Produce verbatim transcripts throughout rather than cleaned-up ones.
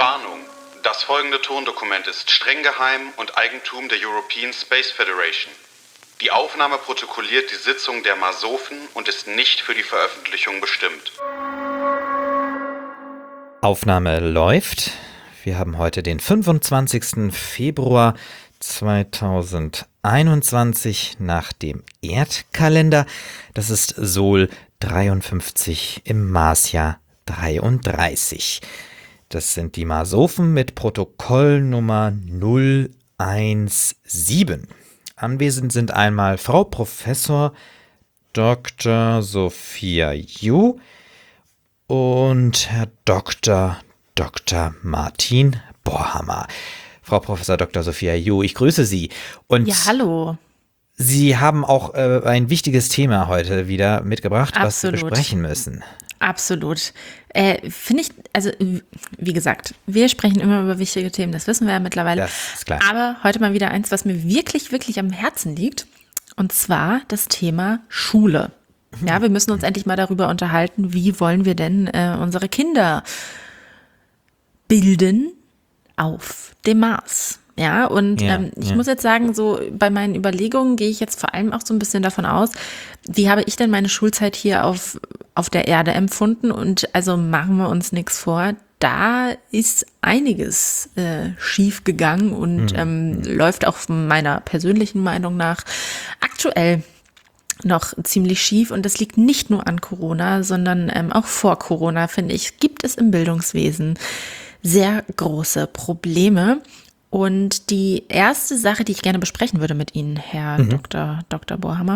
Warnung. Das folgende Tondokument ist streng geheim und Eigentum der European Space Federation. Die Aufnahme protokolliert die Sitzung der Masofen und ist nicht für die Veröffentlichung bestimmt. Aufnahme läuft. Wir haben heute den fünfundzwanzigsten Februar zweitausendeinundzwanzig nach dem Erdkalender. Das ist Sol dreiundfünfzig im Marsjahr dreiunddreißig. Das sind die Masofen mit Protokollnummer null eins sieben. Anwesend sind einmal Frau Professor Doktor Sophia Yu und Herr Doktor Doktor Martin Borhammer. Frau Professor Doktor Sophia Yu, ich grüße Sie. Und ja, hallo. Sie haben auch äh, ein wichtiges Thema heute wieder mitgebracht, Absolut. was wir besprechen müssen. Absolut. Äh, Finde ich, also wie gesagt, wir sprechen immer über wichtige Themen, das wissen wir ja mittlerweile. Das ist klar. Aber heute mal wieder eins, was mir wirklich, wirklich am Herzen liegt. Und zwar das Thema Schule. Ja, wir müssen uns endlich mal darüber unterhalten, wie wollen wir denn äh, unsere Kinder bilden auf dem Mars. Ja, und Ja, ähm, ich ja. muss jetzt sagen, so bei meinen Überlegungen gehe ich jetzt vor allem auch so ein bisschen davon aus, wie habe ich denn meine Schulzeit hier auf, auf der Erde empfunden? Und also machen wir uns nichts vor, da ist einiges äh, schief gegangen und Mhm. ähm, läuft auch meiner persönlichen Meinung nach aktuell noch ziemlich schief. Und das liegt nicht nur an Corona, sondern ähm, auch vor Corona, finde ich, gibt es im Bildungswesen sehr große Probleme. Und die erste Sache, die ich gerne besprechen würde mit Ihnen, Herr Mhm. Doktor Doktor Borhammer,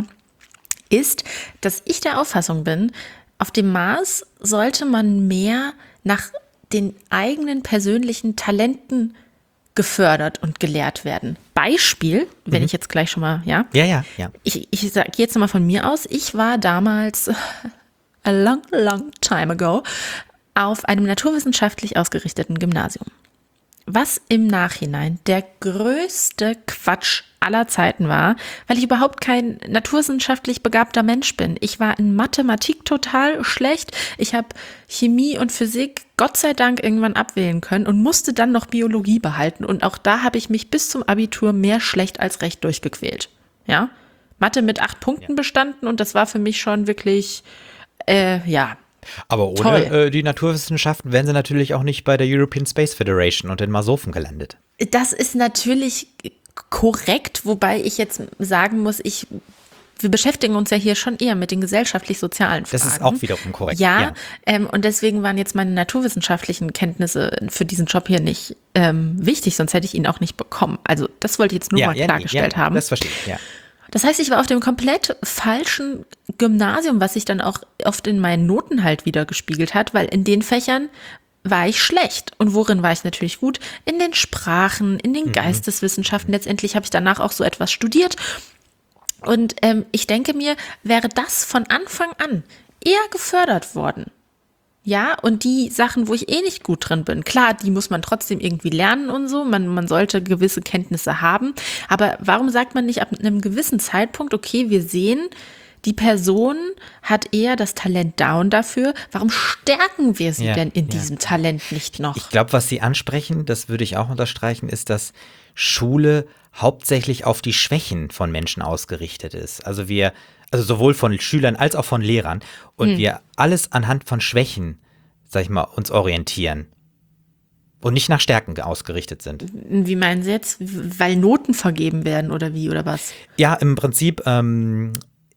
ist, dass ich der Auffassung bin, auf dem Mars sollte man mehr nach den eigenen persönlichen Talenten gefördert und gelehrt werden. Beispiel, wenn Mhm. ich jetzt gleich schon mal, ja, Ja, ja, ja. ich, ich sage jetzt mal von mir aus, ich war damals a long, long time ago auf einem naturwissenschaftlich ausgerichteten Gymnasium. Was im Nachhinein der größte Quatsch aller Zeiten war, weil ich überhaupt kein naturwissenschaftlich begabter Mensch bin. Ich war in Mathematik total schlecht. Ich habe Chemie und Physik Gott sei Dank irgendwann abwählen können und musste dann noch Biologie behalten. Und auch da habe ich mich bis zum Abitur mehr schlecht als recht durchgequält. Ja, Mathe mit acht Punkten bestanden und das war für mich schon wirklich, äh, ja, Aber ohne Toll. äh, die Naturwissenschaften wären sie natürlich auch nicht bei der European Space Federation und den Masofen gelandet. das ist natürlich korrekt, wobei ich jetzt sagen muss, ich, wir beschäftigen uns ja hier schon eher mit den gesellschaftlich-sozialen Fragen. Das ist auch wiederum korrekt. Ja, ja. Ähm, und deswegen waren jetzt meine naturwissenschaftlichen Kenntnisse für diesen Job hier nicht ähm, wichtig, sonst hätte ich ihn auch nicht bekommen. Also das wollte ich jetzt nur ja, mal ja, klargestellt ja, haben. Das verstehe ich, ja. Das heißt, ich war auf dem komplett falschen Gymnasium, was sich dann auch oft in meinen Noten halt wieder gespiegelt hat, weil in den Fächern war ich schlecht. Und worin war ich natürlich gut? In den Sprachen, in den Geisteswissenschaften. Letztendlich habe ich danach auch so etwas studiert. Und ähm, ich denke mir, wäre das von Anfang an eher gefördert worden. Ja, und die Sachen, wo ich eh nicht gut drin bin, klar, die muss man trotzdem irgendwie lernen und so, man, man sollte gewisse Kenntnisse haben, aber warum sagt man nicht ab einem gewissen Zeitpunkt, okay, wir sehen, die Person hat eher das Talent down dafür, warum stärken wir sie Ja, denn in ja. diesem Talent nicht noch? Ich glaube, was Sie ansprechen, das würde ich auch unterstreichen, ist, dass Schule hauptsächlich auf die Schwächen von Menschen ausgerichtet ist. Also wir, also sowohl von Schülern als auch von Lehrern und Hm. wir alles anhand von Schwächen, sag ich mal, uns orientieren und nicht nach Stärken ausgerichtet sind. Wie meinen Sie jetzt? Weil Noten vergeben werden oder wie oder was? Ja, im Prinzip, ähm,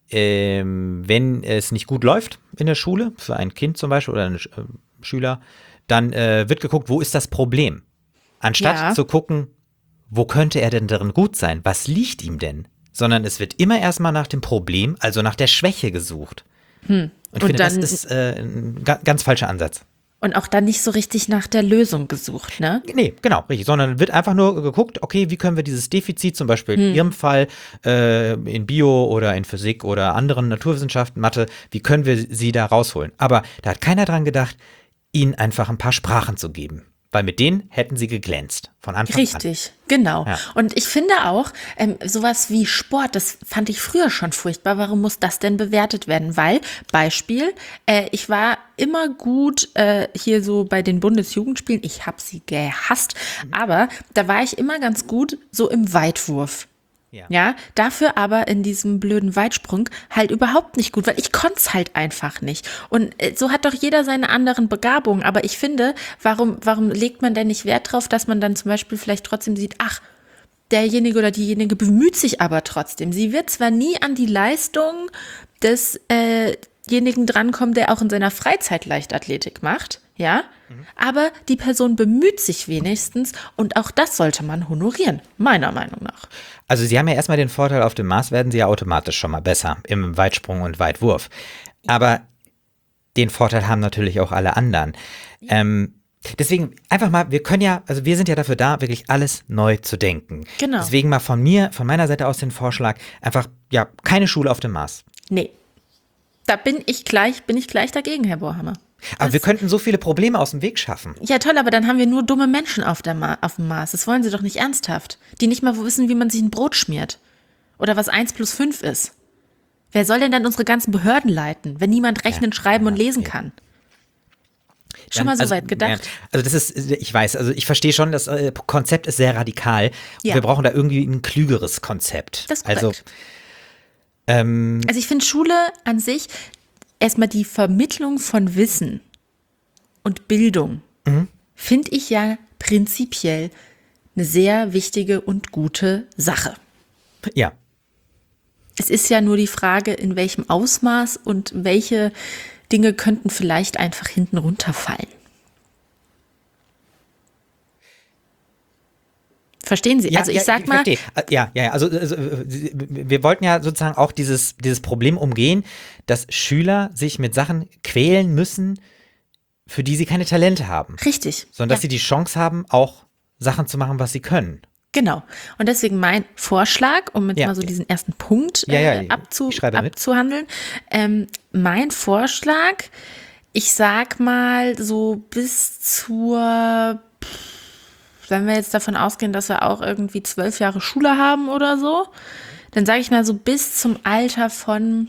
ähm, wenn es nicht gut läuft in der Schule, für ein Kind zum Beispiel oder einen Sch- äh, Schüler, dann äh, wird geguckt, wo ist das Problem? Anstatt Ja. zu gucken, wo könnte er denn darin gut sein? Was liegt ihm denn? Sondern es wird immer erstmal nach dem Problem, also nach der Schwäche gesucht. Und ich Und finde, das dann- ist äh, ein ga- ganz falscher Ansatz. Und auch dann nicht so richtig nach der Lösung gesucht, ne? Nee, genau, richtig. Sondern wird einfach nur geguckt, okay, wie können wir dieses Defizit, zum Beispiel in Ihrem Fall äh, in Bio oder in Physik oder anderen Naturwissenschaften, Mathe, wie können wir sie da rausholen? Aber da hat keiner dran gedacht, ihnen einfach ein paar Sprachen zu geben. Weil mit denen hätten sie geglänzt. Von Anfang an. Richtig, genau. Ja. Und ich finde auch, ähm, sowas wie Sport, das fand ich früher schon furchtbar. Warum muss das denn bewertet werden? Weil, Beispiel, äh, ich war immer gut äh, hier so bei den Bundesjugendspielen. Ich habe sie gehasst, aber da war ich immer ganz gut so im Weitwurf. Ja. Ja, dafür aber in diesem blöden Weitsprung halt überhaupt nicht gut, weil ich konnte es halt einfach nicht. Und äh, so hat doch jeder seine anderen Begabungen. Aber ich finde, warum, warum legt man denn nicht Wert drauf, dass man dann zum Beispiel vielleicht trotzdem sieht, ach, derjenige oder diejenige bemüht sich aber trotzdem. Sie wird zwar nie an die Leistung desjenigen drankommen, der auch in seiner Freizeit Leichtathletik macht, ja, mhm. aber die Person bemüht sich wenigstens und auch das sollte man honorieren, meiner Meinung nach. Also sie haben ja erstmal den Vorteil, auf dem Mars werden sie ja automatisch schon mal besser im Weitsprung und Weitwurf. Aber den Vorteil haben natürlich auch alle anderen. Ja. Ähm, deswegen einfach mal, wir können ja, also wir sind ja dafür da, wirklich alles neu zu denken. Genau. Deswegen mal von mir, von meiner Seite aus den Vorschlag, einfach, ja, keine Schule auf dem Mars. Nee, da bin ich gleich, bin ich gleich dagegen, Herr Bohrhammer. Aber Was? wir könnten so viele Probleme aus dem Weg schaffen. Ja, toll, aber dann haben wir nur dumme Menschen auf, der Ma- auf dem Mars. Das wollen Sie doch nicht ernsthaft. Die nicht mal wissen, wie man sich ein Brot schmiert. Oder was eins plus fünf ist. Wer soll denn dann unsere ganzen Behörden leiten, wenn niemand rechnen, ja, schreiben ja, und lesen okay. kann? Schon Dann, mal so also, weit gedacht? Ja, also das ist, ich weiß, also ich verstehe schon, das äh, Konzept ist sehr radikal. Ja. Wir brauchen da irgendwie ein klügeres Konzept. Das ist also, korrekt. ähm, also ich finde Schule an sich erstmal die Vermittlung von Wissen und Bildung, mhm. finde ich ja prinzipiell eine sehr wichtige und gute Sache. Ja. Es ist ja nur die Frage, in welchem Ausmaß und welche Dinge könnten vielleicht einfach hinten runterfallen. Verstehen Sie? Ja, also ich ja, sag ich mal. verstehe. Ja, ja, also, also wir wollten ja sozusagen auch dieses, dieses Problem umgehen, dass Schüler sich mit Sachen quälen müssen, für die sie keine Talente haben. Richtig. Sondern dass ja. sie die Chance haben, auch Sachen zu machen, was sie können. Genau. Und deswegen mein Vorschlag, um jetzt ja. mal so diesen ersten Punkt ja, ja, äh, abzu, ich abzuhandeln. Ähm, mein Vorschlag, ich sag mal so bis zur, wenn wir jetzt davon ausgehen, dass wir auch irgendwie zwölf Jahre Schule haben oder so, dann sage ich mal so bis zum Alter von,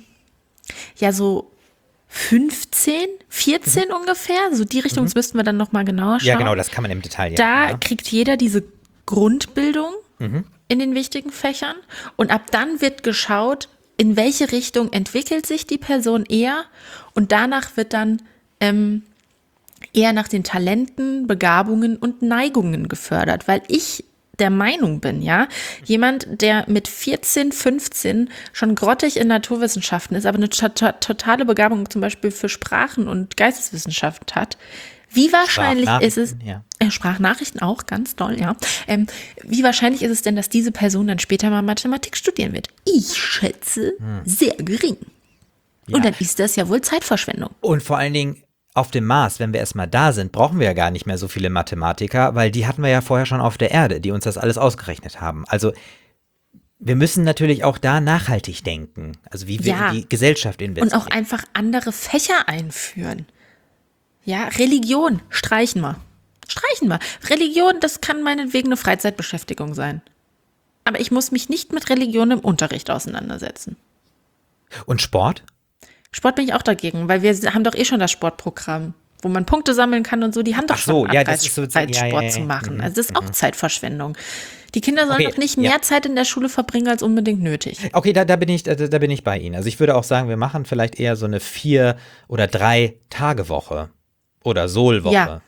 ja so fünfzehn, vierzehn mhm. ungefähr, so die Richtung, mhm. das müssten wir dann nochmal genauer schauen. Ja, genau, das kann man im Detail. Da ja. kriegt jeder diese Grundbildung mhm. in den wichtigen Fächern und ab dann wird geschaut, in welche Richtung entwickelt sich die Person eher und danach wird dann ähm, eher nach den Talenten, Begabungen und Neigungen gefördert, weil ich der Meinung bin, ja, jemand, der mit vierzehn, fünfzehn schon grottig in Naturwissenschaften ist, aber eine to- to- totale Begabung zum Beispiel für Sprachen und Geisteswissenschaften hat, wie wahrscheinlich ist es, ja. äh, Sprachnachrichten auch, ganz toll, ja, ähm, wie wahrscheinlich ist es denn, dass diese Person dann später mal Mathematik studieren wird? Ich schätze, hm. sehr gering. Ja. Und dann ist das ja wohl Zeitverschwendung. Und vor allen Dingen auf dem Mars, wenn wir erstmal da sind, brauchen wir ja gar nicht mehr so viele Mathematiker, weil die hatten wir ja vorher schon auf der Erde, die uns das alles ausgerechnet haben. Also wir müssen natürlich auch da nachhaltig denken, also wie wir ja. in die Gesellschaft investieren. Und auch einfach andere Fächer einführen. Ja, Religion, streichen wir. Streichen wir. Religion, das kann meinetwegen eine Freizeitbeschäftigung sein. Aber ich muss mich nicht mit Religion im Unterricht auseinandersetzen. Und Sport? Sport bin ich auch dagegen, weil wir haben doch eh schon das Sportprogramm, wo man Punkte sammeln kann und so. Die haben doch so, schon ja, Abreiz, so, Zeit, ja, Sport ja, ja, zu machen. ja. Also das ist auch mhm. Zeitverschwendung. Die Kinder sollen okay, doch nicht mehr ja. Zeit in der Schule verbringen als unbedingt nötig. Okay, da, da, bin ich, da, da bin ich bei Ihnen. Also ich würde auch sagen, wir machen vielleicht eher so eine vier- oder drei-Tage-Woche oder Sol-Woche. Ja.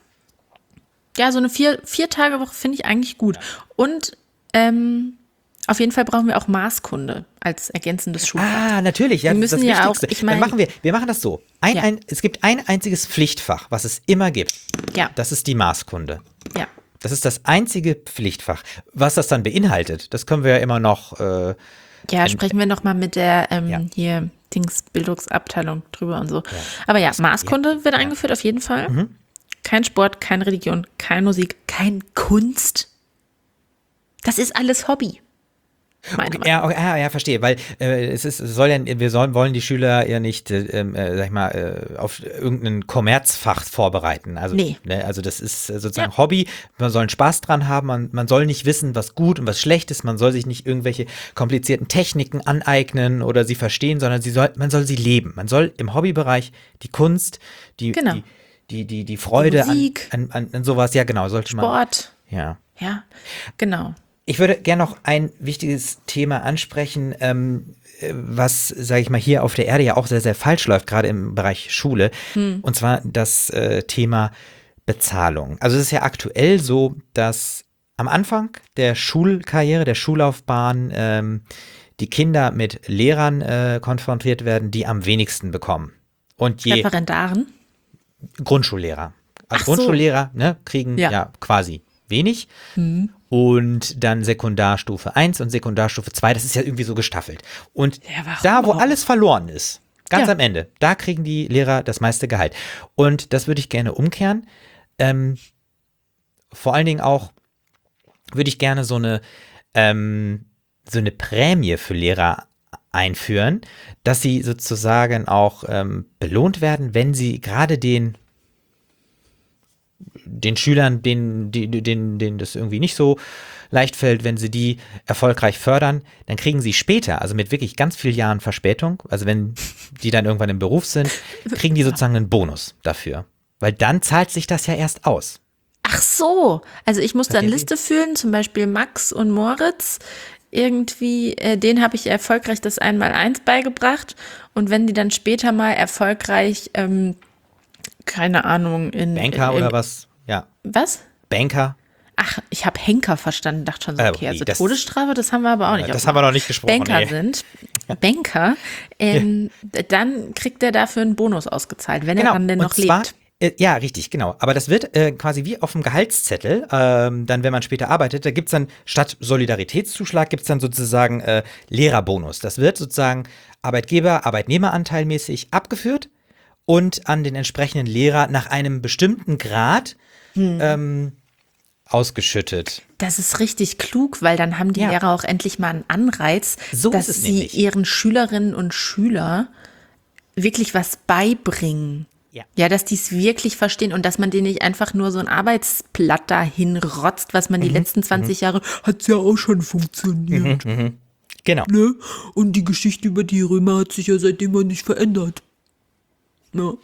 Ja, so eine vier, vier Tage Woche finde ich eigentlich gut. Und ähm, auf jeden Fall brauchen wir auch Maßkunde als ergänzendes Schulfach. Ah, natürlich. Ja, wir das müssen ist das ja Wichtigste. auch, ich mein, Dann machen wir, wir machen das so. Ein, ja. ein, es gibt ein einziges Pflichtfach, was es immer gibt. Ja. Das ist die Maßkunde. Ja. Das ist das einzige Pflichtfach. Was das dann beinhaltet, das können wir ja immer noch. Äh, ja, sprechen wir noch mal mit der ähm, ja. hier Dings Bildungsabteilung drüber und so. Ja. Aber ja, Maßkunde ja. wird eingeführt auf jeden Fall. Mhm. Kein Sport, keine Religion, keine Musik, kein Kunst. Das ist alles Hobby. Meine Okay, ja, okay, ja, ja, verstehe, weil äh, es ist, es soll ja, wir sollen, wollen die Schüler ja nicht, äh, äh, sag ich mal, äh, auf irgendein Kommerzfach vorbereiten. Also, Nee. ne, also das ist äh, sozusagen Ja. Hobby, man soll einen Spaß dran haben, man, man soll nicht wissen, was gut und was schlecht ist, man soll sich nicht irgendwelche komplizierten Techniken aneignen oder sie verstehen, sondern sie soll, man soll sie leben. Man soll im Hobbybereich die Kunst, die, Genau. die, die, die, die Freude Die Musik. an, an, an sowas, ja genau, sollte man. Sport. Ja. Ja, genau. Ich würde gerne noch ein wichtiges Thema ansprechen, ähm, äh, was, sage ich mal, hier auf der Erde ja auch sehr, sehr falsch läuft, gerade im Bereich Schule. Und zwar das äh, Thema Bezahlung. Also es ist ja aktuell so, dass am Anfang der Schulkarriere, der Schullaufbahn, ähm, die Kinder mit Lehrern äh, konfrontiert werden, die am wenigsten bekommen. Und je Referendaren. Grundschullehrer. Also Ach so. Grundschullehrer ne, kriegen ja. Ja. quasi wenig. Und dann Sekundarstufe eins und Sekundarstufe zwei, das ist ja irgendwie so gestaffelt. Und Ja, warum da, wo auch? alles verloren ist, ganz Ja. am Ende, da kriegen die Lehrer das meiste Gehalt. Und das würde ich gerne umkehren. Ähm, vor allen Dingen auch würde ich gerne so eine, ähm, so eine Prämie für Lehrer einführen, dass sie sozusagen auch ähm, belohnt werden, wenn sie gerade den den Schülern, denen, die- denen, denen das irgendwie nicht so leicht fällt, wenn sie die erfolgreich fördern, dann kriegen sie später, also mit wirklich ganz vielen Jahren Verspätung, also wenn die dann irgendwann im Beruf sind, kriegen die sozusagen einen Bonus dafür. Weil dann zahlt sich das ja erst aus. Ach so, also ich musste eine Verstehen Sie? Liste führen, zum Beispiel Max und Moritz. Irgendwie, äh, denen habe ich erfolgreich das Einmaleins beigebracht. Und wenn die dann später mal erfolgreich, ähm, keine Ahnung, in Banker in, oder was? Ja, Was? Banker. Ach, ich habe Henker verstanden, dachte schon so, Äh, okay, also das- Todesstrafe, das haben wir aber auch nicht. Das auf haben wir dem noch nicht gesprochen. Banker nee. sind, Banker, ähm, dann kriegt der dafür einen Bonus ausgezahlt, wenn er dann denn und noch zwar, lebt. äh, ja, richtig, genau. Aber das wird äh, quasi wie auf dem Gehaltszettel, ähm, dann, wenn man später arbeitet, da gibt es dann statt Solidaritätszuschlag, gibt es dann sozusagen äh, Lehrerbonus. Das wird sozusagen Arbeitgeber-, Arbeitnehmeranteilmäßig abgeführt und an den entsprechenden Lehrer nach einem bestimmten Grad Hm. ähm, ausgeschüttet. Das ist richtig klug, weil dann haben die Ja. Lehrer auch endlich mal einen Anreiz, So dass ist es sie nämlich. ihren Schülerinnen und Schüler wirklich was beibringen. Ja. Ja, dass die es wirklich verstehen und dass man denen nicht einfach nur so ein Arbeitsblatt dahin rotzt, was man Mhm. die letzten zwanzig Jahre, hat's ja auch schon funktioniert, Genau. ne? Und die Geschichte über die Römer hat sich ja seitdem mal nicht verändert. Ne?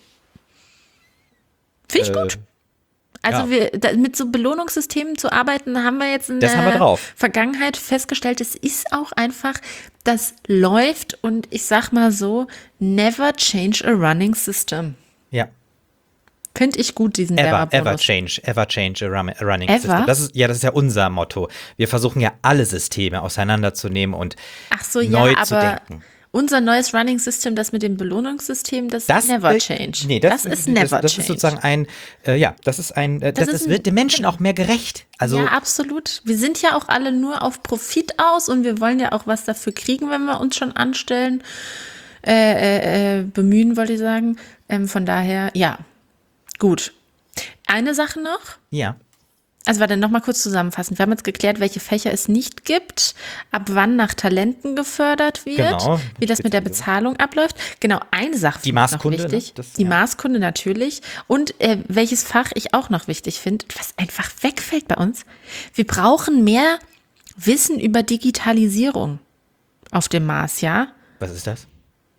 Finde ich Äh, gut. Also ja. wir, da, mit so Belohnungssystemen zu arbeiten, haben wir jetzt in Das der haben wir drauf. Vergangenheit festgestellt, es ist auch einfach, das läuft und ich sag mal so, never change a running system. Ja. Finde ich gut, diesen Ever, Lehrerbonus. ever change, ever change a, rum, a running Ever? system. Das ist, ja, das ist ja unser Motto. Wir versuchen ja alle Systeme auseinanderzunehmen und Ach so, neu ja, zu aber denken. unser neues Running System, das mit dem Belohnungssystem, das, Das never äh, change. Nee, das, ist never das, das change. ist sozusagen ein, äh, ja, das ist ein, äh, das, Das das, ist ein- wird dem Menschen auch mehr gerecht. Also ja, absolut. Wir sind ja auch alle nur auf Profit aus und wir wollen ja auch was dafür kriegen, wenn wir uns schon anstellen, äh, äh, äh, bemühen, wollte ich sagen. Ähm, von daher, ja, gut. Eine Sache noch. ja, Also warte, noch mal kurz zusammenfassen. Wir haben jetzt geklärt, welche Fächer es nicht gibt, ab wann nach Talenten gefördert wird, Genau. wie das mit der Bezahlung abläuft. Genau, eine Sache Die finde ich noch Maßkunde, ne? wichtig. Das- Die ja. Maßkunde natürlich. Und äh, welches Fach ich auch noch wichtig finde, was einfach wegfällt bei uns. Wir brauchen mehr Wissen über Digitalisierung auf dem Mars, ja? was ist das?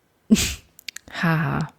Haha.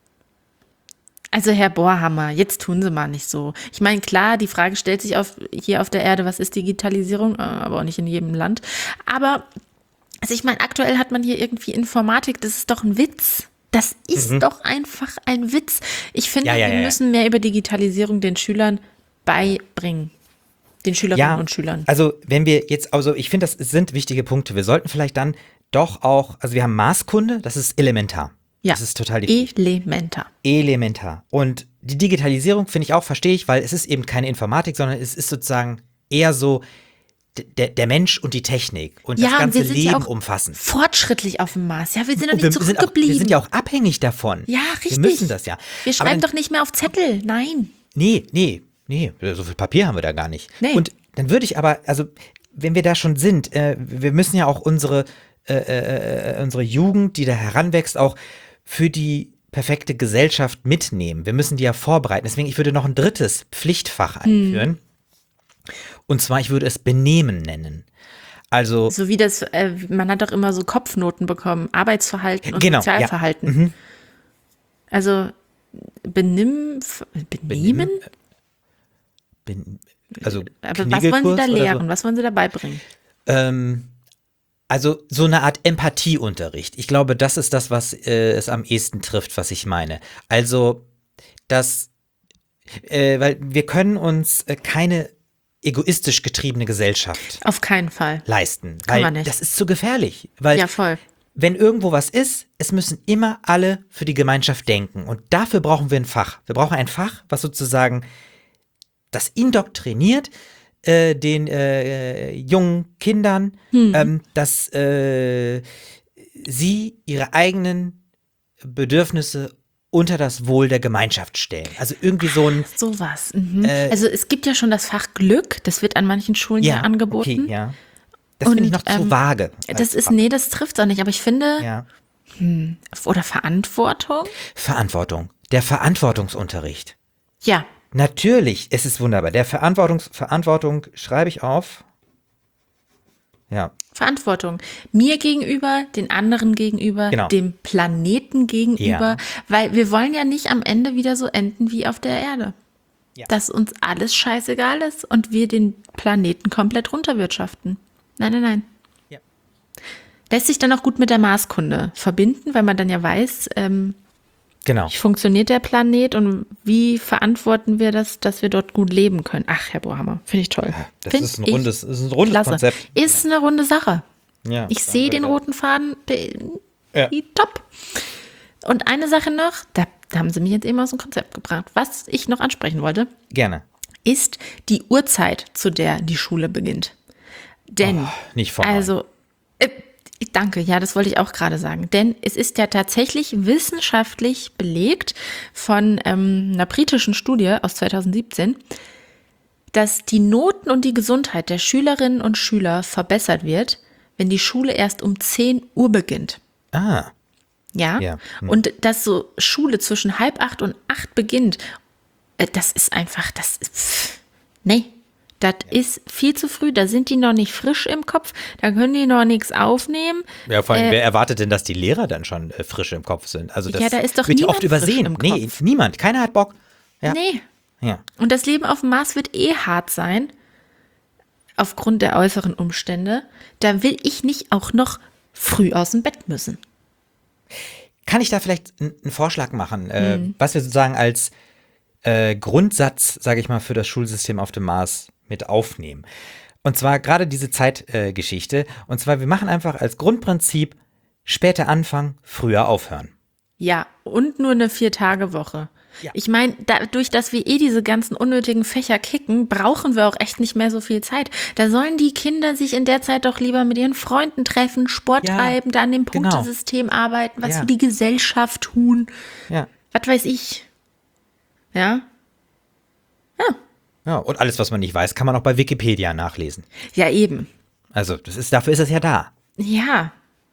Also Herr Bohrhammer, jetzt tun Sie mal nicht so. Ich meine, klar, die Frage stellt sich auf, hier auf der Erde, was ist Digitalisierung, äh, aber auch nicht in jedem Land. Aber, also ich meine, aktuell hat man hier irgendwie Informatik, das ist doch ein Witz. Das ist doch einfach ein Witz. Ich finde, Mhm. Ja, ja, wir ja, ja. müssen mehr über Digitalisierung den Schülern beibringen. Den Schülerinnen Ja, und Schülern. also wenn wir jetzt, also ich finde, das sind wichtige Punkte. Wir sollten vielleicht dann doch auch, also wir haben Maßkunde, das ist elementar. Ja, Das ist total wichtig. elementar. Elementar. Und die Digitalisierung finde ich auch, verstehe ich, weil es ist eben keine Informatik, sondern es ist sozusagen eher so d- der, der Mensch und die Technik und Ja, das und ganze wir sind ja Leben auch umfassend. Fortschrittlich auf dem Mars. Ja, wir sind doch Und wir nicht sind, auch, zurückgeblieben. wir sind ja auch abhängig davon. Ja, richtig. Wir müssen das ja. Wir Aber schreiben dann, doch nicht mehr auf Zettel. Nein. Nee, nee, nee, so viel Papier haben wir da gar nicht. Nee. Und dann würde ich aber, also wenn wir da schon sind, äh, wir müssen ja auch unsere, äh, äh, unsere Jugend, die da heranwächst, auch für die perfekte Gesellschaft mitnehmen. Wir müssen die ja vorbereiten. Deswegen, ich würde noch ein drittes Pflichtfach einführen. Hm. Und zwar, ich würde es Benehmen nennen. Also, so wie das, äh, man hat doch immer so Kopfnoten bekommen, Arbeitsverhalten und genau, Sozialverhalten. Ja. Mhm. Also Benimm, Benehmen? Ben, also Aber was wollen Sie da lehren? So? Was wollen Sie da beibringen? Ähm, also so eine Art Empathieunterricht. Ich glaube, das ist das, was äh, es am ehesten trifft, was ich meine. Also, das, äh, weil wir können uns äh, keine egoistisch getriebene Gesellschaft auf keinen Fall leisten. Kann weil man nicht. Das ist zu gefährlich. Weil ja, voll. Wenn irgendwo was ist, es müssen immer alle für die Gemeinschaft denken. Und dafür brauchen wir ein Fach. Wir brauchen ein Fach, was sozusagen das indoktriniert, äh, den äh, jungen Kindern, hm. ähm, dass äh, sie ihre eigenen Bedürfnisse unter das Wohl der Gemeinschaft stellen. Also irgendwie so ein... Ach, sowas. Mhm. Äh, also es gibt ja schon das Fach Glück, das wird an manchen Schulen ja, ja angeboten. Okay, ja. Das finde ich noch ähm, zu vage. Das ist, nee, das trifft auch nicht, aber ich finde, ja. hm, oder Verantwortung? Verantwortung. Der Verantwortungsunterricht. Ja. Natürlich, es ist wunderbar. Der Verantwortungs Verantwortung schreibe ich auf. Ja. Verantwortung. Mir gegenüber, den anderen gegenüber, genau. dem Planeten gegenüber, ja. weil wir wollen ja nicht am Ende wieder so enden wie auf der Erde. Ja. Dass uns alles scheißegal ist und wir den Planeten komplett runterwirtschaften. Nein, nein, nein. Ja. Lässt sich dann auch gut mit der Marskunde verbinden, weil man dann ja weiß, ähm, genau. wie funktioniert der Planet und wie verantworten wir das, dass wir dort gut leben können. Ach, Herr Bohammer, finde ich toll. Das find ist ein rundes, ist ein rundes klasse. Konzept. Ist eine runde Sache. Ja, ich sehe den roten Faden, ja. top. Und eine Sache noch, da, da haben Sie mich jetzt eben aus dem Konzept gebracht. Was ich noch ansprechen wollte, gerne, ist die Uhrzeit, zu der die Schule beginnt. Denn, oh, nicht vor also, äh, danke, ja, das wollte ich auch gerade sagen. Denn es ist ja tatsächlich wissenschaftlich belegt von ähm, einer britischen Studie aus zweitausendsiebzehn, dass die Noten und die Gesundheit der Schülerinnen und Schüler verbessert wird, wenn die Schule erst um zehn Uhr beginnt. Ah. Ja, ja. Hm. Und dass so Schule zwischen halb acht und acht beginnt, äh, das ist einfach, das ist, pff, nee. Das ja. ist viel zu früh, da sind die noch nicht frisch im Kopf, da können die noch nichts aufnehmen. Ja, vor allem, äh, wer erwartet denn, dass die Lehrer dann schon äh, frisch im Kopf sind? Also das ja, da ist doch wird niemand oft übersehen. Frisch im nee, Kopf. niemand, keiner hat Bock. Ja. Nee. Ja. Und das Leben auf dem Mars wird eh hart sein, aufgrund der äußeren Umstände. Da will ich nicht auch noch früh aus dem Bett müssen. Kann ich da vielleicht einen Vorschlag machen, äh, Mhm. was wir sozusagen als äh, Grundsatz, sage ich mal, für das Schulsystem auf dem Mars mit aufnehmen? Und zwar gerade diese Zeitgeschichte. Äh, und zwar, wir machen einfach als Grundprinzip später anfangen, früher aufhören. Ja, und nur eine Vier-Tage-Woche. Ja. Ich meine, dadurch, dass wir eh diese ganzen unnötigen Fächer kicken, brauchen wir auch echt nicht mehr so viel Zeit. Da sollen die Kinder sich in der Zeit doch lieber mit ihren Freunden treffen, Sport ja, treiben, da an dem genau. Punktesystem arbeiten, was ja. für die Gesellschaft tun. Ja. Was weiß ich. Ja? Ja. Ja, und alles, was man nicht weiß, kann man auch bei Wikipedia nachlesen. Ja, eben. Also, das ist, dafür ist es ja da. Ja.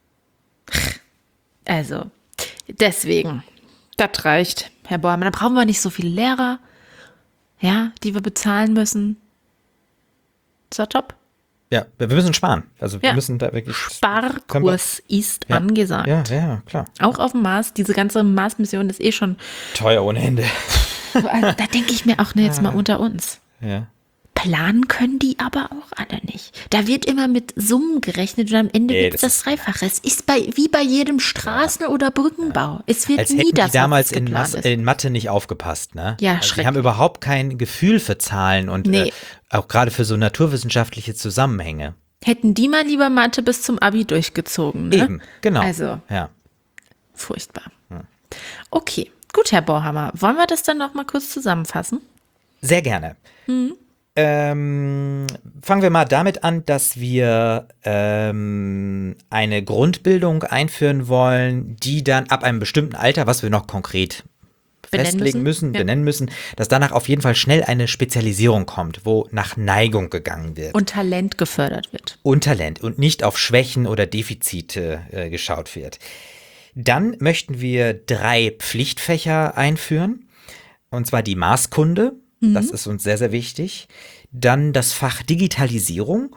Also, deswegen. Das reicht, Herr Bormann. Da brauchen wir nicht so viele Lehrer, ja, die wir bezahlen müssen. Ist doch top. Ja, wir müssen sparen. Also wir ja. müssen da wirklich... Sparkurs ist ja. angesagt. Ja, ja, klar. Auch auf dem Mars. Diese ganze Mars-Mission ist eh schon... teuer ohne Ende. Da denke ich mir auch, ne, jetzt mal unter uns. Ja. Planen können die aber auch alle nicht. Da wird immer mit Summen gerechnet und am Ende nee, gibt es das, das Dreifache. Es ist bei, wie bei jedem Straßen- ja. oder Brückenbau. Ja. Es wird Als nie hätten das, die damals was in, geplant ist. in Mathe nicht aufgepasst, ne? Ja, also schrecklich. Die haben überhaupt kein Gefühl für Zahlen und nee. äh, auch gerade für so naturwissenschaftliche Zusammenhänge. Hätten die mal lieber Mathe bis zum Abi durchgezogen, ne? Eben, genau. Also, ja. furchtbar. Hm. Okay, gut, Herr Borhammer. Wollen wir das dann noch mal kurz zusammenfassen? Sehr gerne. Hm. Ähm, fangen wir mal damit an, dass wir ähm, eine Grundbildung einführen wollen, die dann ab einem bestimmten Alter, was wir noch konkret Benennen festlegen müssen, müssen, ja. benennen müssen, dass danach auf jeden Fall schnell eine Spezialisierung kommt, wo nach Neigung gegangen wird. Und Talent gefördert wird. Und Talent und nicht auf Schwächen oder Defizite äh, geschaut wird. Dann möchten wir drei Pflichtfächer einführen, und zwar die Maßkunde, mhm. das ist uns sehr, sehr wichtig, dann das Fach Digitalisierung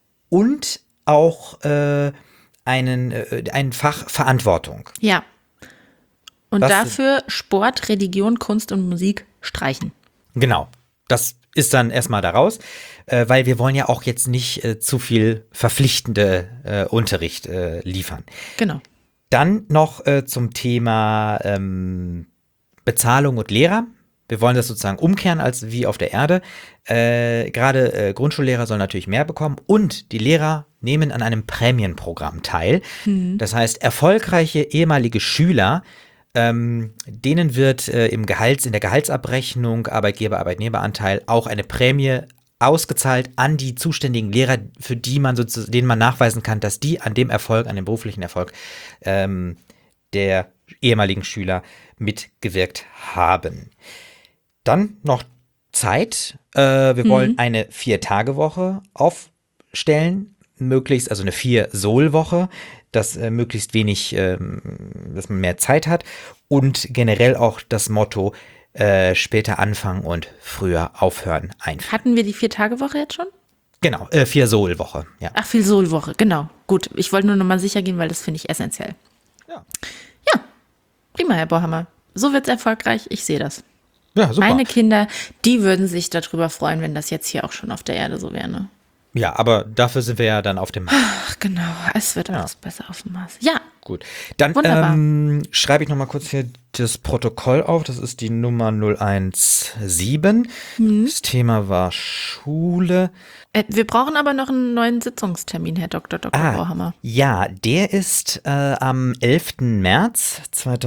und auch äh, einen, äh, ein Fach Verantwortung. Ja. Und Was dafür Sport, Religion, Kunst und Musik streichen. Genau, das ist dann erstmal daraus, äh, weil wir wollen ja auch jetzt nicht äh, zu viel verpflichtende äh, Unterricht äh, liefern. Genau. Dann noch äh, zum Thema ähm, Bezahlung und Lehrer. Wir wollen das sozusagen umkehren als wie auf der Erde. Äh, Gerade äh, Grundschullehrer sollen natürlich mehr bekommen und die Lehrer nehmen an einem Prämienprogramm teil. Mhm. Das heißt, erfolgreiche ehemalige Schüler, ähm, denen wird äh, im Gehalts, in der Gehaltsabrechnung Arbeitgeber-Arbeitnehmeranteil auch eine Prämie ausgezahlt an die zuständigen Lehrer, für die man sozusagen, denen man nachweisen kann, dass die an dem Erfolg, an dem beruflichen Erfolg ähm, der ehemaligen Schüler mitgewirkt haben. Dann noch Zeit. Äh, wir mhm. wollen eine Vier-Tage-Woche aufstellen, möglichst, also eine Vier-Sol-Woche, dass äh, möglichst wenig, ähm, dass man mehr Zeit hat und generell auch das Motto, Äh, später anfangen und früher aufhören einführen. Hatten wir die Vier-Tage-Woche jetzt schon? Genau, äh, Vier-Sol-Woche, ja. Ach, Vier-Sol-Woche, genau. Gut, ich wollte nur noch mal sicher gehen, weil das finde ich essentiell. Ja. Ja, prima, Herr Bohrhammer. So wird's erfolgreich, ich sehe das. Ja, super. Meine Kinder, die würden sich darüber freuen, wenn das jetzt hier auch schon auf der Erde so wäre, ne? Ja, aber dafür sind wir ja dann auf dem Mars. Ach, genau, es wird alles ja. besser auf dem Mars. Ja. Gut, dann ähm, schreibe ich noch mal kurz hier das Protokoll auf. Das ist die Nummer null eins sieben. Mhm. Das Thema war Schule. Äh, wir brauchen aber noch einen neuen Sitzungstermin, Herr Doktor Doktor Ah, Bohrhammer. Ja, der ist äh, am elften März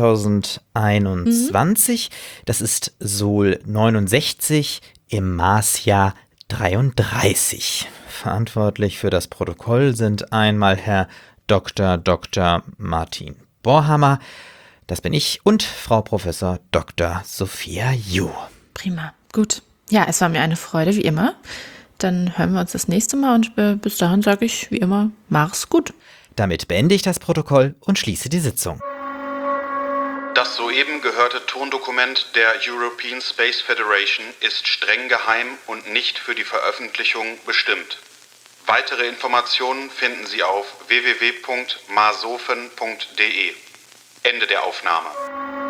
zweitausendeinundzwanzig. Mhm. Das ist Sol neunundsechzig im Marsjahr dreiunddreißig. Verantwortlich für das Protokoll sind einmal Herr Doktor Doktor Martin Bohrhammer, das bin ich, und Frau Professor Doktor Sophia Ju. Prima, gut. Ja, es war mir eine Freude, wie immer. Dann hören wir uns das nächste Mal und äh, bis dahin sage ich, wie immer, mach's gut. Damit beende ich das Protokoll und schließe die Sitzung. Das soeben gehörte Tondokument der European Space Federation ist streng geheim und nicht für die Veröffentlichung bestimmt. Weitere Informationen finden Sie auf w w w punkt masofen punkt d e. Ende der Aufnahme.